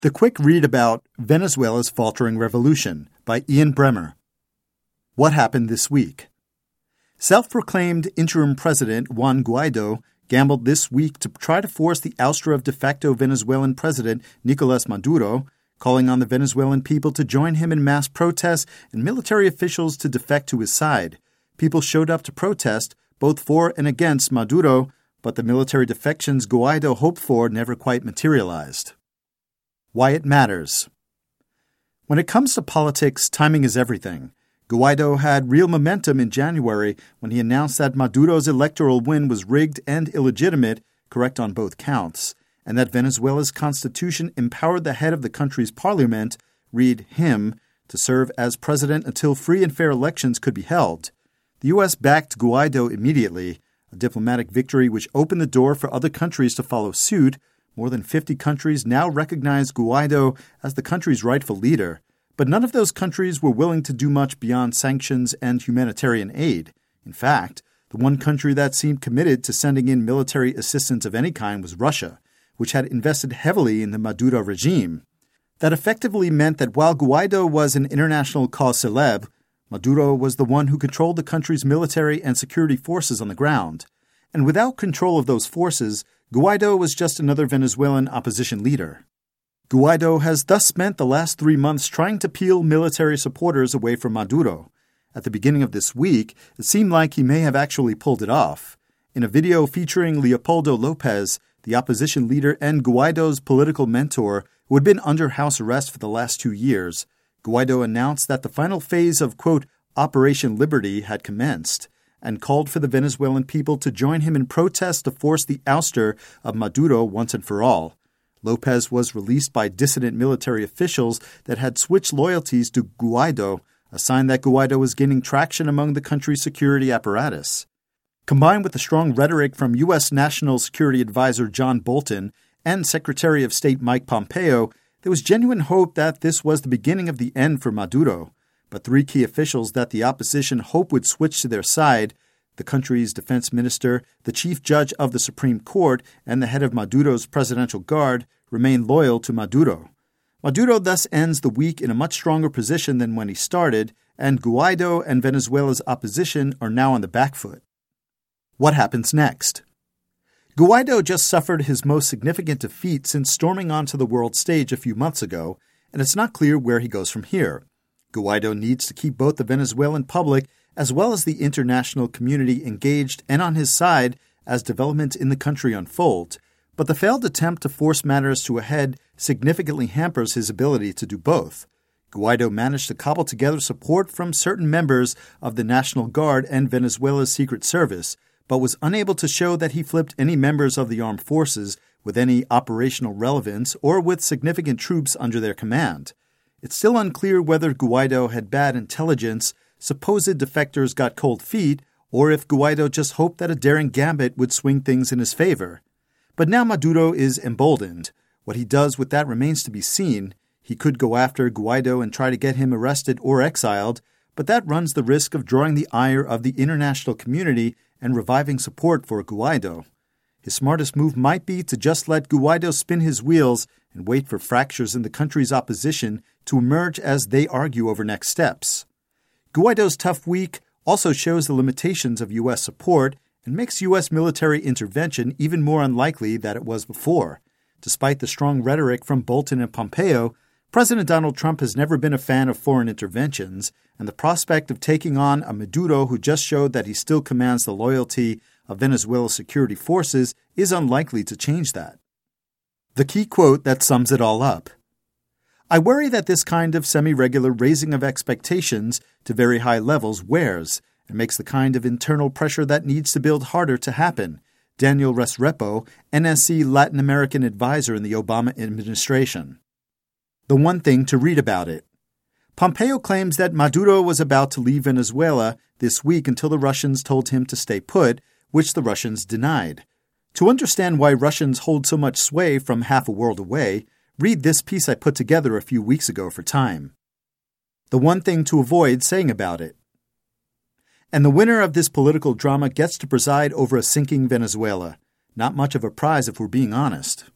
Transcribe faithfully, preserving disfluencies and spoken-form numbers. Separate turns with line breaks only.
The quick read about Venezuela's faltering revolution by Ian Bremmer. What happened this week? Self-proclaimed interim president Juan Guaido gambled this week to try to force the ouster of de facto Venezuelan president Nicolas Maduro, calling on the Venezuelan people to join him in mass protests and military officials to defect to his side. People showed up to protest, both for and against Maduro, but the military defections Guaido hoped for never quite materialized. Why it matters. When it comes to politics, timing is everything. Guaido had real momentum in January when he announced that Maduro's electoral win was rigged and illegitimate, correct on both counts, and that Venezuela's constitution empowered the head of the country's parliament, read him, to serve as president until free and fair elections could be held. The U S backed Guaido immediately, a diplomatic victory which opened the door for other countries to follow suit. More than fifty countries now recognize Guaido as the country's rightful leader, but none of those countries were willing to do much beyond sanctions and humanitarian aid. In fact, the one country that seemed committed to sending in military assistance of any kind was Russia, which had invested heavily in the Maduro regime. That effectively meant that while Guaido was an international cause célèbre, Maduro was the one who controlled the country's military and security forces on the ground. And without control of those forces, Guaido was just another Venezuelan opposition leader. Guaido has thus spent the last three months trying to peel military supporters away from Maduro. At the beginning of this week, it seemed like he may have actually pulled it off. In a video featuring Leopoldo Lopez, the opposition leader and Guaido's political mentor, who had been under house arrest for the last two years, Guaido announced that the final phase of, quote, Operation Liberty had commenced, and called for the Venezuelan people to join him in protest to force the ouster of Maduro once and for all. Lopez was released by dissident military officials that had switched loyalties to Guaido, a sign that Guaido was gaining traction among the country's security apparatus. Combined with the strong rhetoric from U S National Security Advisor John Bolton and Secretary of State Mike Pompeo, there was genuine hope that this was the beginning of the end for Maduro. But three key officials that the opposition hoped would switch to their side, the country's defense minister, the chief judge of the Supreme Court, and the head of Maduro's presidential guard, remain loyal to Maduro. Maduro thus ends the week in a much stronger position than when he started, and Guaido and Venezuela's opposition are now on the back foot. What happens next? Guaido just suffered his most significant defeat since storming onto the world stage a few months ago, and it's not clear where he goes from here. Guaido needs to keep both the Venezuelan public as well as the international community engaged and on his side as developments in the country unfold, but the failed attempt to force matters to a head significantly hampers his ability to do both. Guaido managed to cobble together support from certain members of the National Guard and Venezuela's Secret Service, but was unable to show that he flipped any members of the armed forces with any operational relevance or with significant troops under their command. It's still unclear whether Guaido had bad intelligence, supposed defectors got cold feet, or if Guaido just hoped that a daring gambit would swing things in his favor. But now Maduro is emboldened. What he does with that remains to be seen. He could go after Guaido and try to get him arrested or exiled, but that runs the risk of drawing the ire of the international community and reviving support for Guaido. His smartest move might be to just let Guaido spin his wheels and wait for fractures in the country's opposition to emerge as they argue over next steps. Guaido's tough week also shows the limitations of U S support and makes U S military intervention even more unlikely than it was before. Despite the strong rhetoric from Bolton and Pompeo, President Donald Trump has never been a fan of foreign interventions, and the prospect of taking on a Maduro who just showed that he still commands the loyalty of Venezuela's security forces is unlikely to change that. The key quote that sums it all up. I worry that this kind of semi-regular raising of expectations to very high levels wears and makes the kind of internal pressure that needs to build harder to happen. Daniel Restrepo, N S C Latin American advisor in the Obama administration. The one thing to read about it. Pompeo claims that Maduro was about to leave Venezuela this week until the Russians told him to stay put, which the Russians denied. To understand why Russians hold so much sway from half a world away, read this piece I put together a few weeks ago for Time. The one thing to avoid saying about it. And the winner of this political drama gets to preside over a sinking Venezuela. Not much of a prize if we're being honest.